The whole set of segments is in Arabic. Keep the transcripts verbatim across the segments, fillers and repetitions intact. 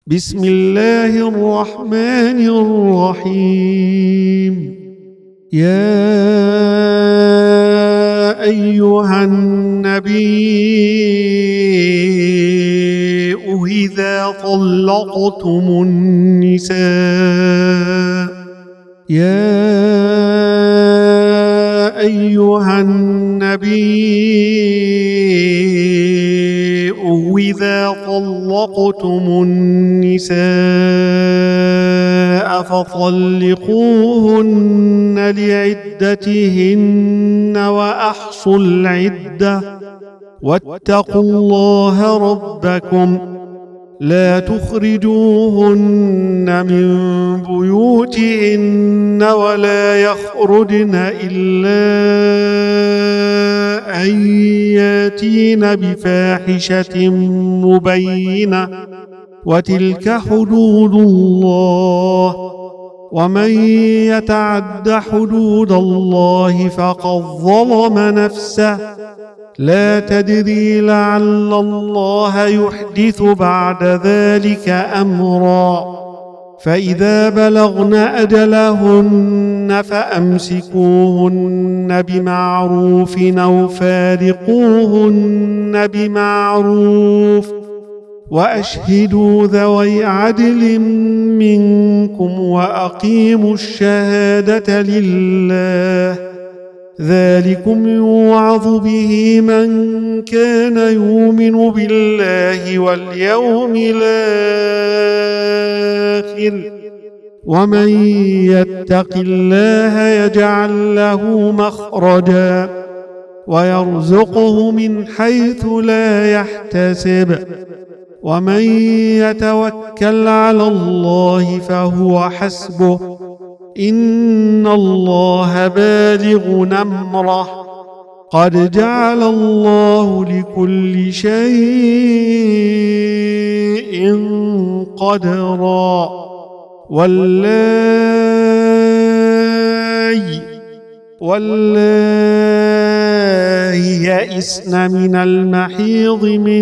بسم الله الرحمن الرحيم. يا أيها النبي إذا طلقتم النساء يا أيها النبي إذا طلقتم النساء فطلقوهن لعدتهن وأحصوا العدة واتقوا الله ربكم لا تخرجوهن من بيوتهن ولا يخرجن إلا أن ياتين بفاحشة مبينة وتلك حدود الله ومن يتعد حدود الله فقد ظلم نفسه لا تدري لعل الله يحدث بعد ذلك أمرا فإذا بلغن أجلهن فأمسكوهن بمعروف أو فارقوهن بمعروف وأشهدوا ذوي عدل منكم وأقيموا الشهادة لله ذلكم يوعظ به من كان يؤمن بالله واليوم الآخر ومن يتق الله يجعل له مخرجا ويرزقه من حيث لا يحتسب ومن يتوكل على الله فهو حسبه إن الله بالغ أمره قد جعل الله لكل شيء قدرا واللائي واللائي يئسن من المحيض من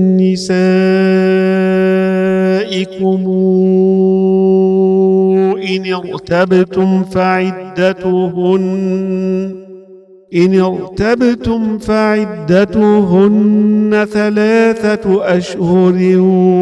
نسائكم إن ارتبتم فعدتهن إن ارتبتم فعدتهن ثلاثة أشهر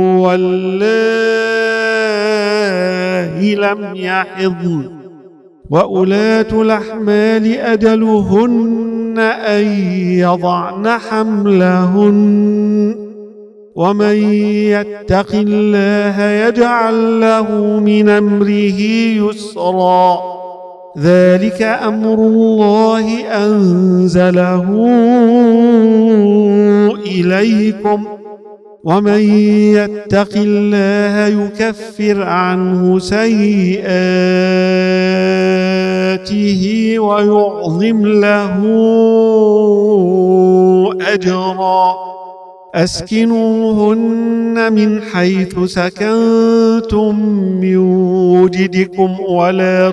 واللائي لم يحضن وأولاة الأحمال أجلهن أن يضعن حملهن ومن يتق الله يجعل له من أمره يسرا ذلك أمر الله أنزله إليكم ومن يتق الله يكفر عنه سيئاته ويعظم له أجرا أسكنوهن من حيث سكنتم من وجدكم ولا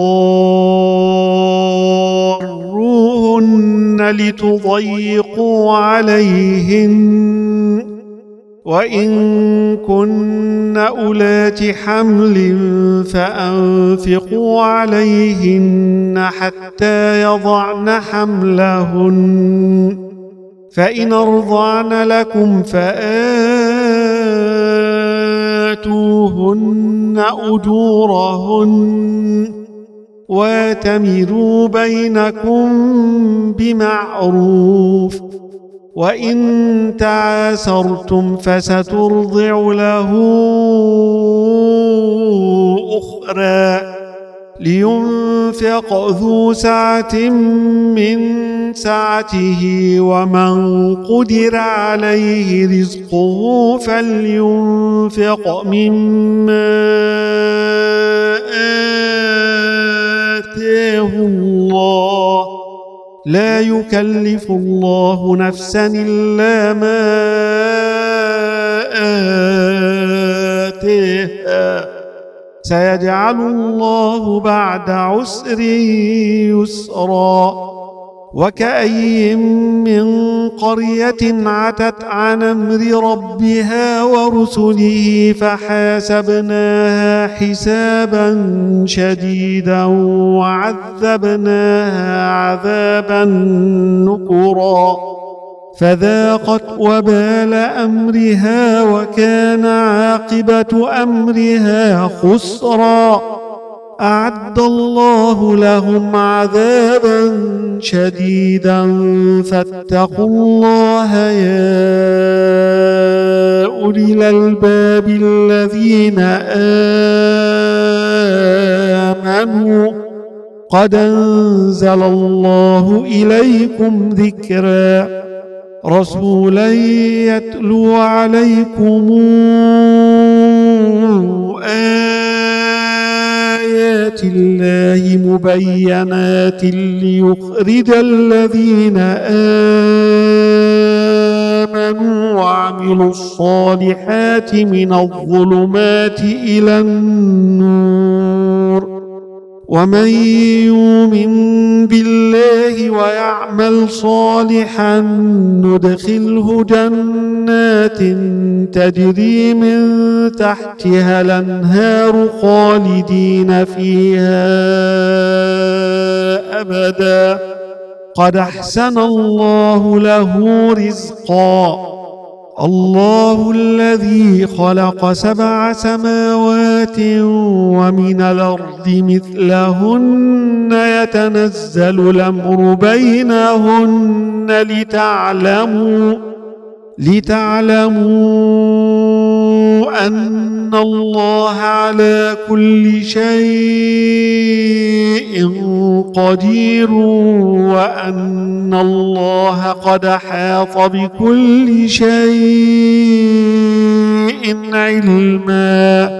تضاروهن لتضيقوا عليهن وإن كن أولات حمل فأنفقوا عليهن حتى يضعن حملهن فإن أرضعن لكم فآتوهن أجورهن واتمروا بينكم بمعروف وإن تعاسرتم فسترضع له أخرى لينفق ذو سعة من سعته ومن قدر عليه رزقه فلينفق مما آتاه الله لا يكلف الله نفسا إلا ما آتاها سيجعل الله بعد عسر يسرا وكأي من قرية عتت عن أمر ربها ورسله فحاسبناها حسابا شديدا وعذبناها عذابا نكرا فذاقت وبال أمرها وكان عاقبة أمرها خسرا أعد الله لهم عذابا شديدا فاتقوا الله يا أولي الألباب الذين آمنوا قد أنزل الله إليكم ذكرا رسولا يتلو عليكم آيات الله مبينات ليخرج الذين آمنوا وعملوا الصالحات من الظلمات إلى النور ومن يؤمن بالله ويعمل صالحا ندخله جنات تجري من تحتها الأنهار خالدين فيها أبدا قد أحسن الله له رزقا الله الذي خلق سبع سماوات ومن الأرض مثلهن يتنزل الأمر بينهن لتعلموا لتعلموا أن الله على كل شيء قدير وأن الله قد أحاط بكل شيء علما